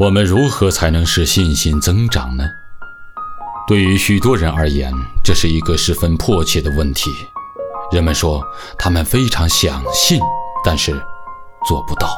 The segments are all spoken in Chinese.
我们如何才能使信心增长呢？对于许多人而言，这是一个十分迫切的问题。人们说他们非常想信，但是做不到。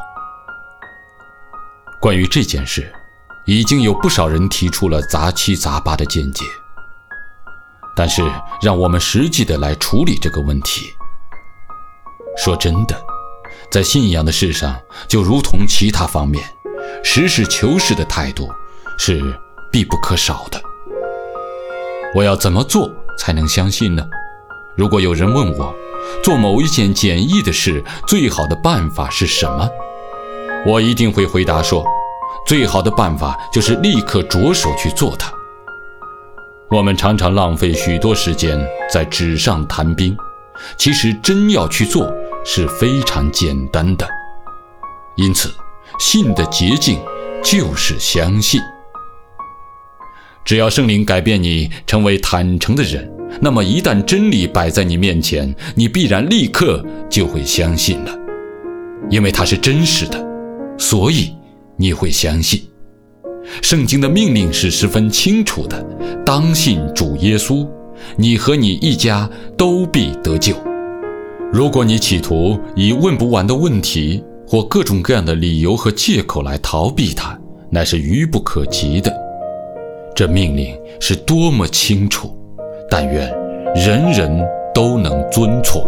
关于这件事，已经有不少人提出了杂七杂八的见解。但是让我们实际的来处理这个问题。说真的，在信仰的事上，就如同其他方面，实事求是的态度是必不可少的。我要怎么做才能相信呢？如果有人问我，做某一件简易的事，最好的办法是什么？我一定会回答说，最好的办法就是立刻着手去做它。我们常常浪费许多时间在纸上谈兵，其实真要去做是非常简单的。因此，信的捷径就是相信。只要圣灵改变你成为坦诚的人，那么一旦真理摆在你面前，你必然立刻就会相信了。因为它是真实的，所以你会相信。圣经的命令是十分清楚的，当信主耶稣，你和你一家都必得救。如果你企图以问不完的问题或各种各样的理由和借口来逃避它，乃是愚不可及的。这命令是多么清楚，但愿人人都能遵从。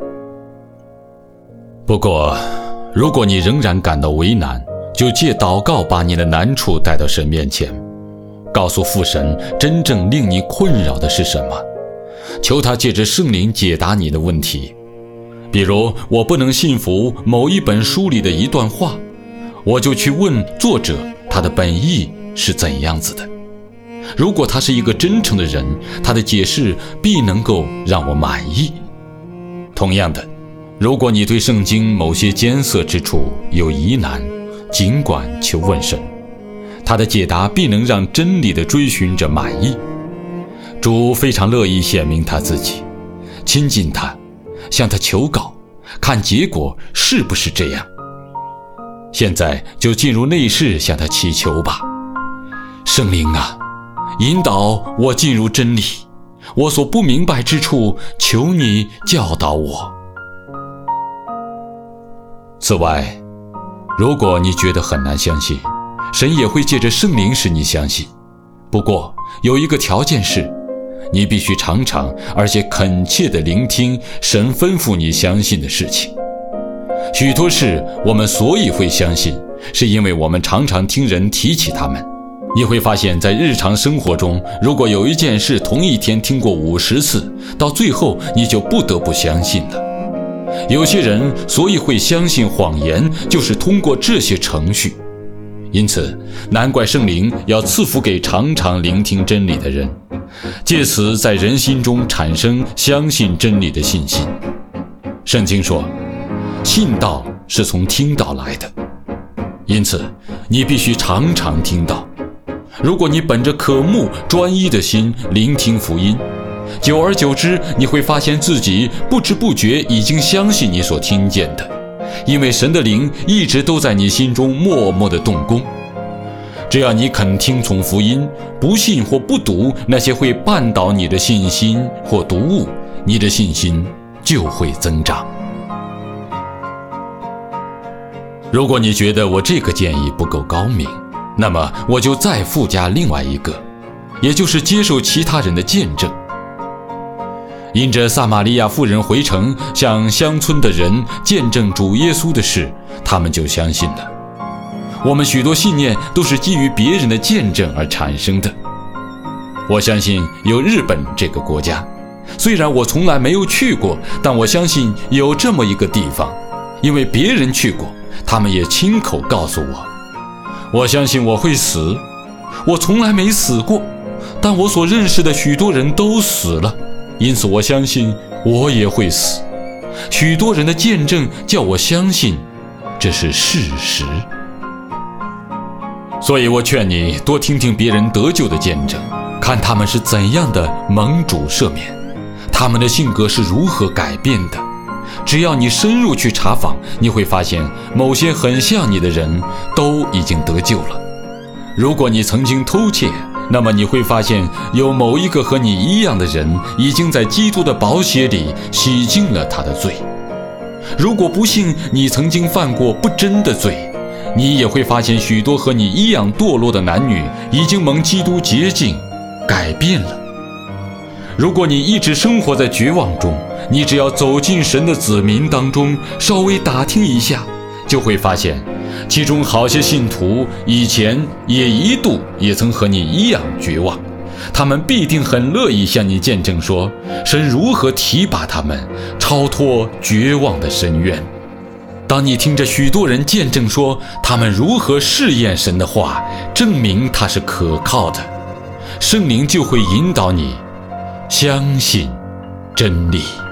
不过，如果你仍然感到为难，就借祷告把你的难处带到神面前，告诉父神真正令你困扰的是什么，求他借着圣灵解答你的问题。比如，我不能信服某一本书里的一段话，我就去问作者他的本意是怎样子的。如果他是一个真诚的人，他的解释必能够让我满意。同样的，如果你对圣经某些艰涩之处有疑难，尽管求问神，他的解答必能让真理的追寻者满意。主非常乐意显明他自己，亲近他，向他求告，看结果是不是这样。现在就进入内室向他祈求吧。圣灵啊，引导我进入真理，我所不明白之处，求你教导我。此外，如果你觉得很难相信，神也会借着圣灵使你相信。不过，有一个条件是，你必须常常而且恳切地聆听神吩咐你相信的事情。许多事我们所以会相信，是因为我们常常听人提起它们。你会发现，在日常生活中，如果有一件事同一天听过50次，到最后你就不得不相信了。有些人所以会相信谎言，就是通过这些程序。因此，难怪圣灵要赐福给常常聆听真理的人，借此在人心中产生相信真理的信心。圣经说，信道是从听道来的，因此你必须常常听道。如果你本着渴慕专一的心聆听福音，久而久之，你会发现自己不知不觉已经相信你所听见的，因为神的灵一直都在你心中默默地动工。只要你肯听从福音，不信或不读那些会绊倒你的信心或读物，你的信心就会增长。如果你觉得我这个建议不够高明，那么我就再附加另外一个，也就是接受其他人的见证。因着撒玛利亚妇人回城向乡村的人见证主耶稣的事，他们就相信了。我们许多信念都是基于别人的见证而产生的。我相信有日本这个国家，虽然我从来没有去过，但我相信有这么一个地方，因为别人去过，他们也亲口告诉我。我相信我会死，我从来没死过，但我所认识的许多人都死了，因此我相信我也会死。许多人的见证叫我相信这是事实。所以我劝你多听听别人得救的见证，看他们是怎样的蒙主赦免，他们的性格是如何改变的。只要你深入去查访，你会发现某些很像你的人都已经得救了。 如果你曾经偷窃，那么你会发现有某一个和你一样的人已经在基督的宝血里洗净了他的罪。如果不幸你曾经犯过不贞的罪，你也会发现许多和你一样堕落的男女已经蒙基督洁净改变了。如果你一直生活在绝望中，你只要走进神的子民当中，稍微打听一下，就会发现其中好些信徒以前也一度也曾和你一样绝望，他们必定很乐意向你见证说，神如何提拔他们超脱绝望的深渊。当你听着许多人见证说他们如何试验神的话，证明他是可靠的，圣灵就会引导你相信真理。